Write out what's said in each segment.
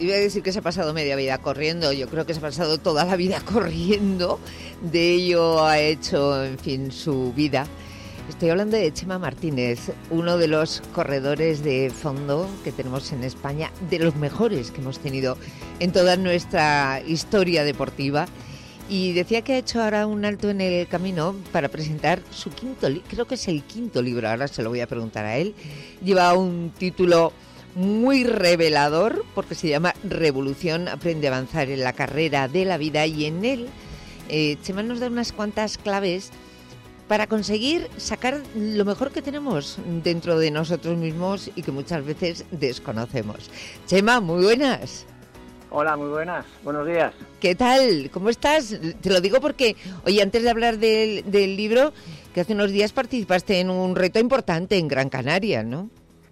Iba a decir que se ha pasado media vida corriendo, yo creo que se ha pasado toda la vida corriendo, de ello ha hecho, en fin, su vida. Estoy hablando de Chema Martínez, uno de los corredores de fondo que tenemos en España, de los mejores que hemos tenido en toda nuestra historia deportiva. Y decía que ha hecho ahora un alto en el camino para presentar su creo que es el quinto libro, ahora se lo voy a preguntar a él. Lleva un título muy revelador porque se llama Revolución, aprende a avanzar en la carrera de la vida, y en él Chema nos da unas cuantas claves para conseguir sacar lo mejor que tenemos dentro de nosotros mismos y que muchas veces desconocemos. Chema, muy buenas. Hola, muy buenas. Buenos días. ¿Qué tal? ¿Cómo estás? Te lo digo porque, oye, antes de hablar del libro, que hace unos días participaste en un reto importante en Gran Canaria, ¿no?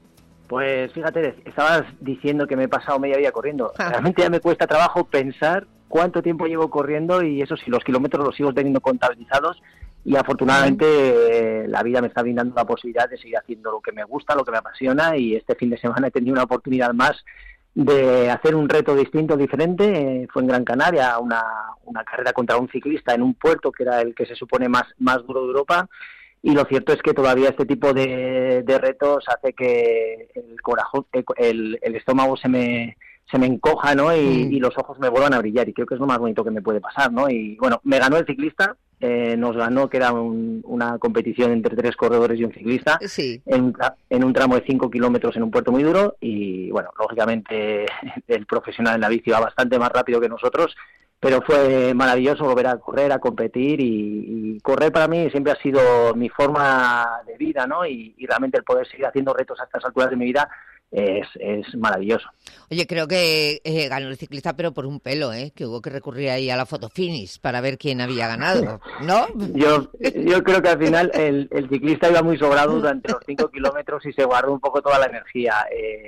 Pues fíjate, estabas diciendo que me he pasado media vida corriendo. Realmente ya me cuesta trabajo pensar cuánto tiempo llevo corriendo, y eso sí, los kilómetros los sigo teniendo contabilizados, y afortunadamente la vida me está brindando la posibilidad de seguir haciendo lo que me gusta, lo que me apasiona, y este fin de semana he tenido una oportunidad más de hacer un reto distinto, diferente. Fue en Gran Canaria, una carrera contra un ciclista en un puerto que era el que se supone más duro de Europa, y lo cierto es que todavía este tipo de retos hace que el corazón, el estómago se me encoja, ¿no? Y los ojos me vuelvan a brillar, y creo que es lo más bonito que me puede pasar, ¿no? Y bueno, me ganó el ciclista. Nos ganó, que era una competición entre 3 corredores y un ciclista, sí, en un tramo de 5 kilómetros en un puerto muy duro, y bueno, lógicamente el profesional en la bici va bastante más rápido que nosotros, pero fue maravilloso volver a correr, a competir, y correr para mí siempre ha sido mi forma de vida, ¿no? Y realmente el poder seguir haciendo retos a estas alturas de mi vida es maravilloso. Oye, creo que ganó el ciclista, pero por un pelo, que hubo que recurrir ahí a la fotofinish para ver quién había ganado, ¿no? Yo creo que al final el ciclista iba muy sobrado durante los 5 kilómetros y se guardó un poco toda la energía.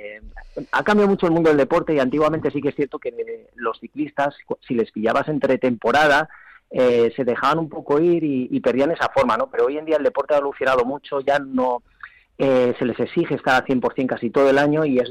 Ha cambiado mucho el mundo del deporte, y antiguamente sí que es cierto que los ciclistas, si les pillabas entre temporada, se dejaban un poco ir y perdían esa forma, ¿no? Pero hoy en día el deporte ha evolucionado mucho, ya no se les exige estar al 100% casi todo el año, y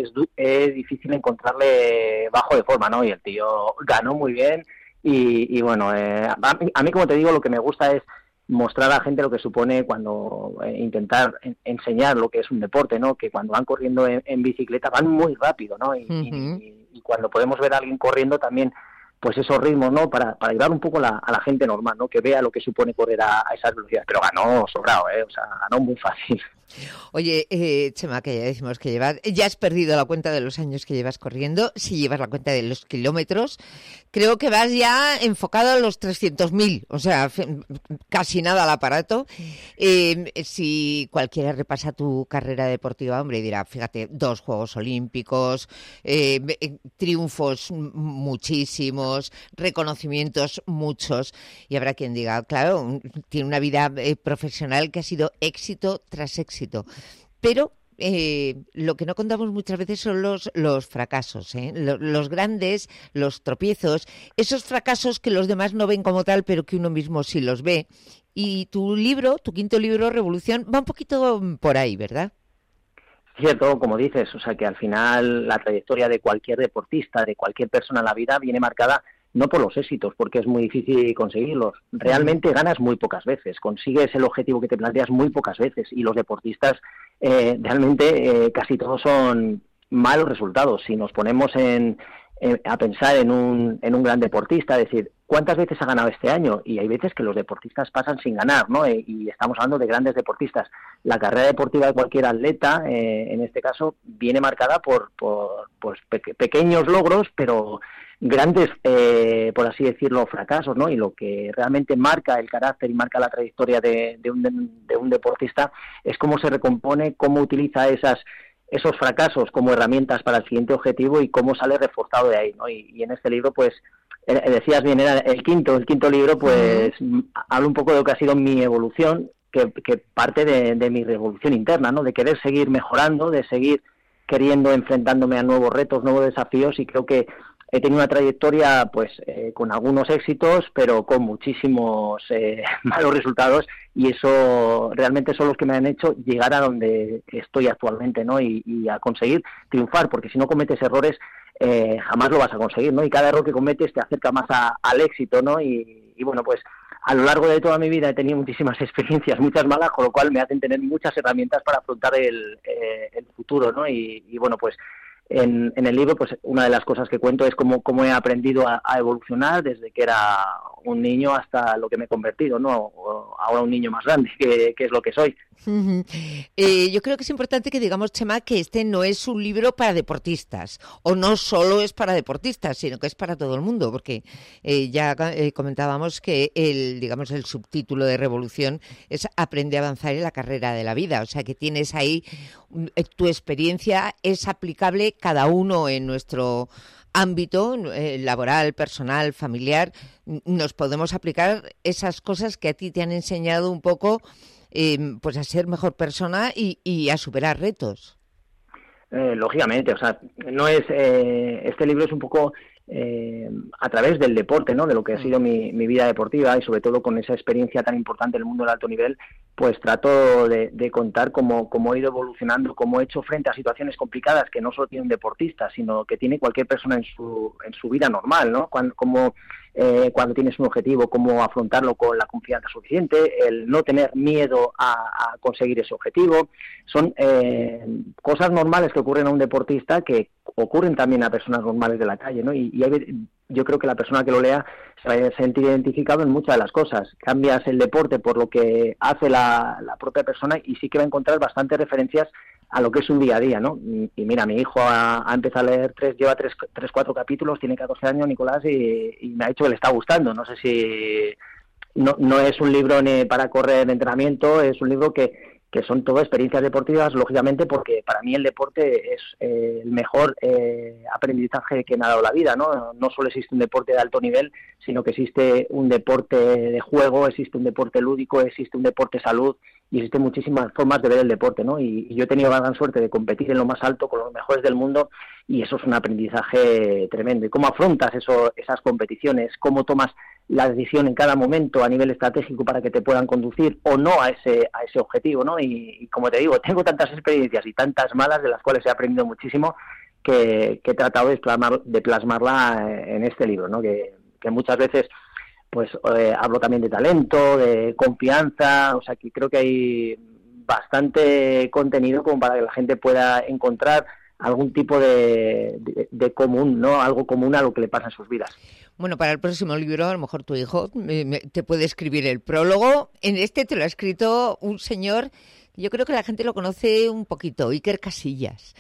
es difícil encontrarle bajo de forma, ¿no? Y el tío ganó muy bien, y bueno, a mí, como te digo, lo que me gusta es mostrar a la gente lo que supone cuando intentar enseñar lo que es un deporte, ¿no? Que cuando van corriendo en bicicleta van muy rápido, ¿no? Y cuando podemos ver a alguien corriendo también, pues esos ritmos, ¿no? Para ayudar un poco a la gente normal, ¿no? Que vea lo que supone correr a esas velocidades. Pero ganó sobrado, o sea, ganó muy fácil. Oye, Chema, que ya decimos que ya has perdido la cuenta de los años que llevas corriendo, si llevas la cuenta de los kilómetros, creo que vas ya enfocado a los 300.000, o sea, casi nada al aparato. Si cualquiera repasa tu carrera deportiva, hombre, dirá, fíjate, 2 Juegos Olímpicos, triunfos muchísimos, reconocimientos muchos, y habrá quien diga, claro, tiene una vida profesional que ha sido éxito tras éxito. Pero lo que no contamos muchas veces son los fracasos, los grandes, los tropiezos, esos fracasos que los demás no ven como tal, pero que uno mismo sí los ve. Y tu quinto libro, Revolución, va un poquito por ahí, ¿verdad? Cierto, como dices, o sea, que al final la trayectoria de cualquier deportista, de cualquier persona en la vida, viene marcada no por los éxitos, porque es muy difícil conseguirlos. Realmente ganas muy pocas veces, consigues el objetivo que te planteas muy pocas veces, y los deportistas realmente casi todos son malos resultados. Si nos ponemos a pensar en un gran deportista, es decir, ¿cuántas veces ha ganado este año? Y hay veces que los deportistas pasan sin ganar, ¿no? Y estamos hablando de grandes deportistas. La carrera deportiva de cualquier atleta, en este caso, viene marcada por pues, pequeños logros, pero grandes, por así decirlo, fracasos, ¿no? Y lo que realmente marca el carácter y marca la trayectoria de un deportista es cómo se recompone, cómo utiliza esos fracasos como herramientas para el siguiente objetivo, y cómo sale reforzado de ahí, ¿no? Y en este libro, pues, decías bien, era el quinto libro, pues, habla un poco de lo que ha sido mi evolución, que parte de mi revolución interna, ¿no? De querer seguir mejorando, de seguir queriendo enfrentándome a nuevos retos, nuevos desafíos, y creo que he tenido una trayectoria pues con algunos éxitos, pero con muchísimos malos resultados, y eso realmente son los que me han hecho llegar a donde estoy actualmente, ¿no? Y a conseguir triunfar, porque si no cometes errores jamás lo vas a conseguir, ¿no? Y cada error que cometes te acerca más al éxito, ¿no? Y bueno, pues a lo largo de toda mi vida he tenido muchísimas experiencias, muchas malas, con lo cual me hacen tener muchas herramientas para afrontar el futuro, ¿no? Y bueno, pues en el libro, pues una de las cosas que cuento es cómo he aprendido a evolucionar desde que era un niño hasta lo que me he convertido, ¿no? O ahora un niño más grande, que es lo que soy. Yo creo que es importante que digamos, Chema, que este no es un libro para deportistas, o no solo es para deportistas, sino que es para todo el mundo, porque ya comentábamos que el subtítulo de Revolución es Aprende a avanzar en la carrera de la vida, o sea que tienes ahí tu experiencia es aplicable cada uno en nuestro ámbito laboral, personal, familiar. Nos podemos aplicar esas cosas que a ti te han enseñado un poco pues a ser mejor persona y a superar retos. Lógicamente, o sea, no es este libro es un poco a través del deporte, ¿no? De lo que ha sido mi vida deportiva, y sobre todo con esa experiencia tan importante en el mundo del alto nivel, pues trato de contar cómo he ido evolucionando, cómo he hecho frente a situaciones complicadas que no solo tiene un deportista, sino que tiene cualquier persona en su vida normal, ¿no? Cuando tienes un objetivo, cómo afrontarlo con la confianza suficiente, el no tener miedo a conseguir ese objetivo. Son cosas normales que ocurren a un deportista que ocurren también a personas normales de la calle, ¿no? Y yo creo que la persona que lo lea se va a sentir identificado en muchas de las cosas. Cambias el deporte por lo que hace la propia persona, y sí que va a encontrar bastantes referencias a lo que es su día a día, ¿no? Y mira, mi hijo ha empezado a leer lleva 4 capítulos, tiene 14 años, Nicolás, y me ha dicho que le está gustando. No sé si... No es un libro ni para correr de entrenamiento, es un libro que son todo experiencias deportivas, lógicamente, porque para mí el deporte es el mejor aprendizaje que me ha dado la vida, ¿no? No solo existe un deporte de alto nivel, sino que existe un deporte de juego, existe un deporte lúdico, existe un deporte salud, y existen muchísimas formas de ver el deporte, ¿no? Y yo he tenido la gran suerte de competir en lo más alto con los mejores del mundo, y eso es un aprendizaje tremendo. ¿Y cómo afrontas esas competiciones? ¿Cómo tomas la decisión en cada momento a nivel estratégico para que te puedan conducir o no a ese objetivo, ¿no? Y como te digo, tengo tantas experiencias y tantas malas, de las cuales he aprendido muchísimo, que he tratado de plasmarla en este libro, ¿no? Que muchas veces pues hablo también de talento, de confianza, o sea que creo que hay bastante contenido como para que la gente pueda encontrar algún tipo de común, ¿no? Algo común a lo que le pasa en sus vidas. Bueno, para el próximo libro, a lo mejor tu hijo te puede escribir el prólogo. En este te lo ha escrito un señor, yo creo que la gente lo conoce un poquito, Iker Casillas.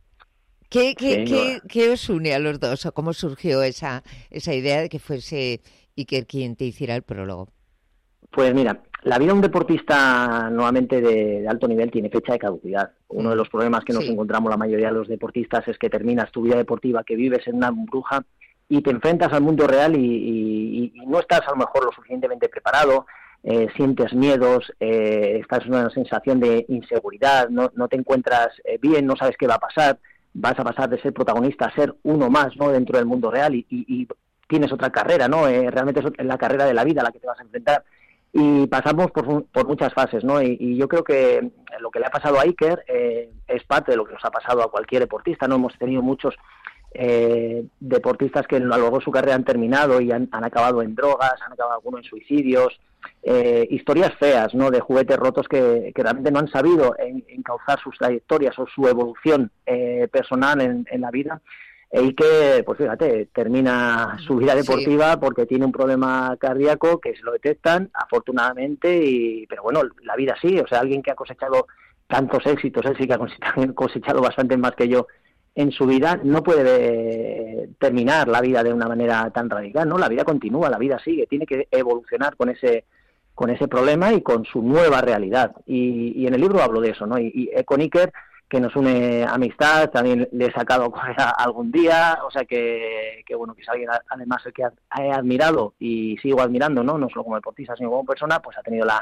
¿Qué os une a los dos? ¿O cómo surgió esa idea de que fuese Iker quien te hiciera el prólogo? Pues mira, la vida de un deportista nuevamente de alto nivel tiene fecha de caducidad. Uno de los problemas que nos encontramos la mayoría de los deportistas es que terminas tu vida deportiva, que vives en una burbuja, y te enfrentas al mundo real y no estás a lo mejor lo suficientemente preparado, sientes miedos, estás en una sensación de inseguridad, no te encuentras bien, no sabes qué va a pasar, vas a pasar de ser protagonista a ser uno más, ¿no? Dentro del mundo real, y tienes otra carrera, ¿no? Realmente es la carrera de la vida a la que te vas a enfrentar. Y pasamos por muchas fases, ¿no? Y yo creo que lo que le ha pasado a Iker es parte de lo que nos ha pasado a cualquier deportista, ¿no? Hemos tenido muchos deportistas que a lo largo de su carrera han terminado y han acabado en drogas, han acabado algunos en suicidios, historias feas, ¿no? De juguetes rotos que realmente no han sabido encauzar sus trayectorias o su evolución personal en la vida. Y que, pues fíjate, termina su vida deportiva porque tiene un problema cardíaco que se lo detectan, afortunadamente, pero bueno, la vida sí, o sea, alguien que ha cosechado tantos éxitos, él sí que ha cosechado bastante más que yo en su vida, no puede terminar la vida de una manera tan radical, ¿no? La vida continúa, la vida sigue, tiene que evolucionar con ese problema y con su nueva realidad. Y en el libro hablo de eso, ¿no? Y con Iker, que nos une amistad, también le he sacado a correr algún día, o sea que bueno, que es alguien además el que he admirado y sigo admirando, ¿no? No solo como deportista, sino como persona, pues ha tenido la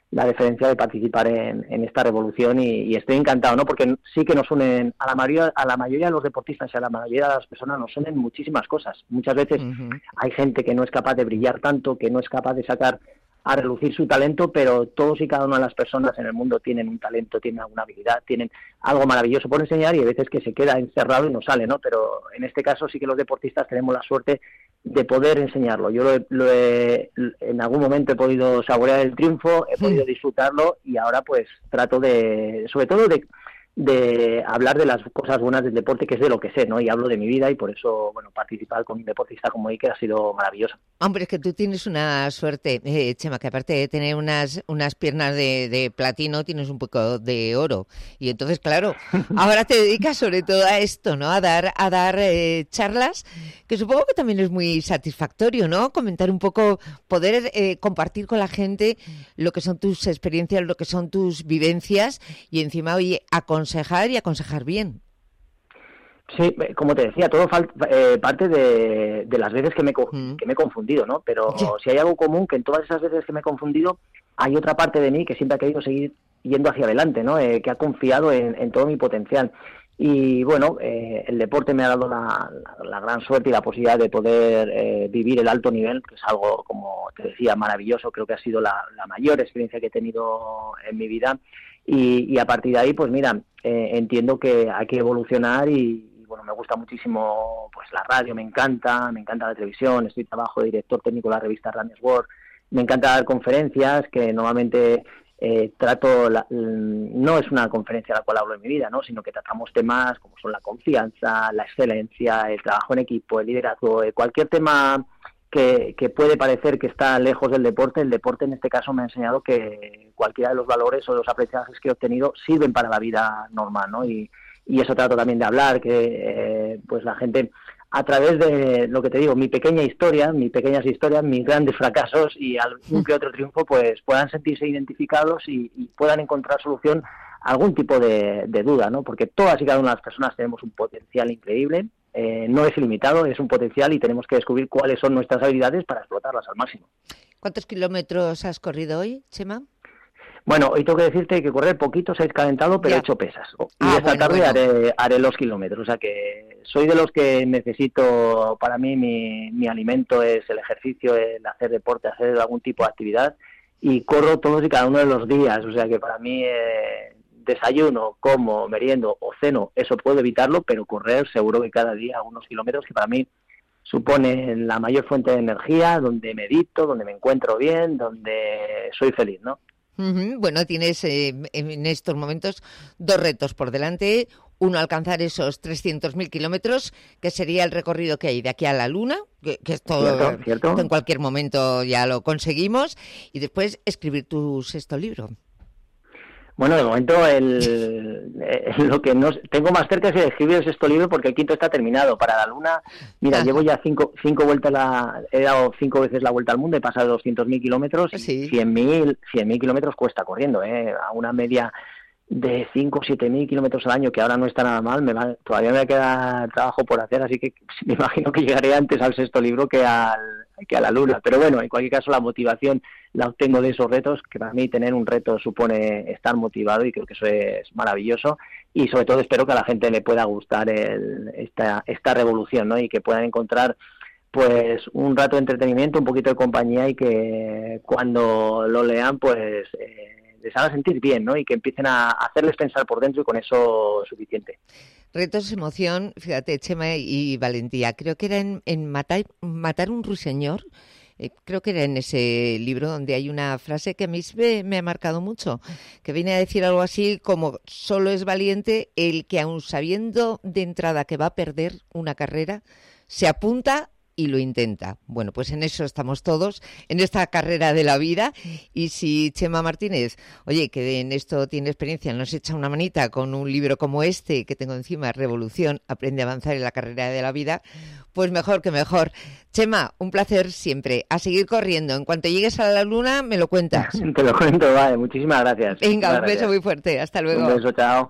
la deferencia de participar en esta revolución y estoy encantado, ¿no? Porque sí que nos unen a la mayoría de los deportistas y a la mayoría de las personas nos unen muchísimas cosas. Muchas veces hay gente que no es capaz de brillar tanto, que no es capaz de sacar a relucir su talento, pero todos y cada una de las personas en el mundo tienen un talento, tienen alguna habilidad, tienen algo maravilloso por enseñar y hay veces que se queda encerrado y no sale, ¿no? Pero en este caso sí que los deportistas tenemos la suerte de poder enseñarlo. Yo en algún momento he podido saborear el triunfo, he podido disfrutarlo y ahora pues trato sobre todo de hablar de las cosas buenas del deporte, que es de lo que sé, ¿no? Y hablo de mi vida y por eso, bueno, participar con un deportista como Iker ha sido maravilloso. Hombre, es que tú tienes una suerte, Chema, que aparte de tener unas piernas de platino, tienes un poco de oro. Y entonces, claro, ahora te dedicas sobre todo a esto, ¿no? A dar charlas, que supongo que también es muy satisfactorio, ¿no? Comentar un poco, poder compartir con la gente lo que son tus experiencias, lo que son tus vivencias y encima, oye, aconsejar y aconsejar bien. Sí, como te decía, todo parte de las veces que me he confundido, ¿no? Pero si hay algo común, que en todas esas veces que me he confundido hay otra parte de mí que siempre ha querido seguir yendo hacia adelante, ¿no? Que ha confiado en todo mi potencial. Y bueno, el deporte me ha dado la gran suerte y la posibilidad de poder vivir el alto nivel, que es algo, como te decía, maravilloso. Creo que ha sido la mayor experiencia que he tenido en mi vida. Y a partir de ahí, pues mira, entiendo que hay que evolucionar y bueno, me gusta muchísimo pues la radio, me encanta la televisión, trabajo de director técnico de la revista Runners World, me encanta dar conferencias que normalmente no es una conferencia a la cual hablo en mi vida, ¿no? Sino que tratamos temas como son la confianza, la excelencia, el trabajo en equipo, el liderazgo, cualquier tema que puede parecer que está lejos del deporte. El deporte en este caso me ha enseñado que cualquiera de los valores o los aprendizajes que he obtenido sirven para la vida normal, ¿no? Y eso trato también de hablar, que pues la gente, a través de lo que te digo, mis pequeñas historias, mis grandes fracasos y algún que otro triunfo, pues puedan sentirse identificados y puedan encontrar solución a algún tipo de duda, ¿no? Porque todas y cada una de las personas tenemos un potencial increíble, no es ilimitado, es un potencial y tenemos que descubrir cuáles son nuestras habilidades para explotarlas al máximo. ¿Cuántos kilómetros has corrido hoy, Chema? Bueno, hoy tengo que decirte que correr poquito, se ha calentado, pero he hecho pesas. Y esta tarde haré los kilómetros. O sea que soy de los que necesito, para mí mi alimento es el ejercicio, el hacer deporte, hacer algún tipo de actividad. Y corro todos y cada uno de los días. O sea que para mí desayuno, como, meriendo o ceno, eso puedo evitarlo, pero correr seguro que cada día algunos kilómetros que para mí suponen la mayor fuente de energía, donde medito, donde me encuentro bien, donde soy feliz, ¿no? Bueno, tienes en estos momentos dos retos por delante. Uno, alcanzar esos 300.000 kilómetros, que sería el recorrido que hay de aquí a la Luna, que esto ¿Cierto? En cualquier momento ya lo conseguimos. Y después escribir tu sexto libro. Bueno, de momento lo que no tengo más cerca es escribir el sexto libro, porque el quinto está terminado. Para la Luna, mira, llevo ya cinco vueltas, he dado 5 veces la vuelta al mundo, he pasado 200.000 kilómetros, sí. 100.000 kilómetros cuesta corriendo, a una media de 5 o 7.000 kilómetros al año, que ahora no está nada mal. Todavía me queda trabajo por hacer, así que me imagino que llegaré antes al sexto libro que a la Luna. Pero bueno, en cualquier caso la motivación la obtengo de esos retos, que para mí tener un reto supone estar motivado y creo que eso es maravilloso. Y sobre todo espero que a la gente le pueda gustar esta revolución, ¿no? Y que puedan encontrar pues un rato de entretenimiento, un poquito de compañía y que cuando lo lean pues les haga sentir bien, ¿no? Y que empiecen a hacerles pensar por dentro y con eso es suficiente. Retos, emoción, fíjate, Chema, y valentía. Creo que era en Matar un ruiseñor. Creo que era en ese libro donde hay una frase que a mí me ha marcado mucho, que viene a decir algo así como: solo es valiente el que, aun sabiendo de entrada que va a perder una carrera, se apunta y lo intenta. Bueno, pues en eso estamos todos, en esta carrera de la vida. Y si Chema Martínez, oye, que en esto tiene experiencia, nos echa una manita con un libro como este que tengo encima, Revolución, aprende a avanzar en la carrera de la vida, pues mejor que mejor. Chema, un placer siempre. A seguir corriendo. En cuanto llegues a la Luna, me lo cuentas. Te lo cuento, vale. Muchísimas gracias. Venga, un beso muy fuerte. Hasta luego. Un beso, chao.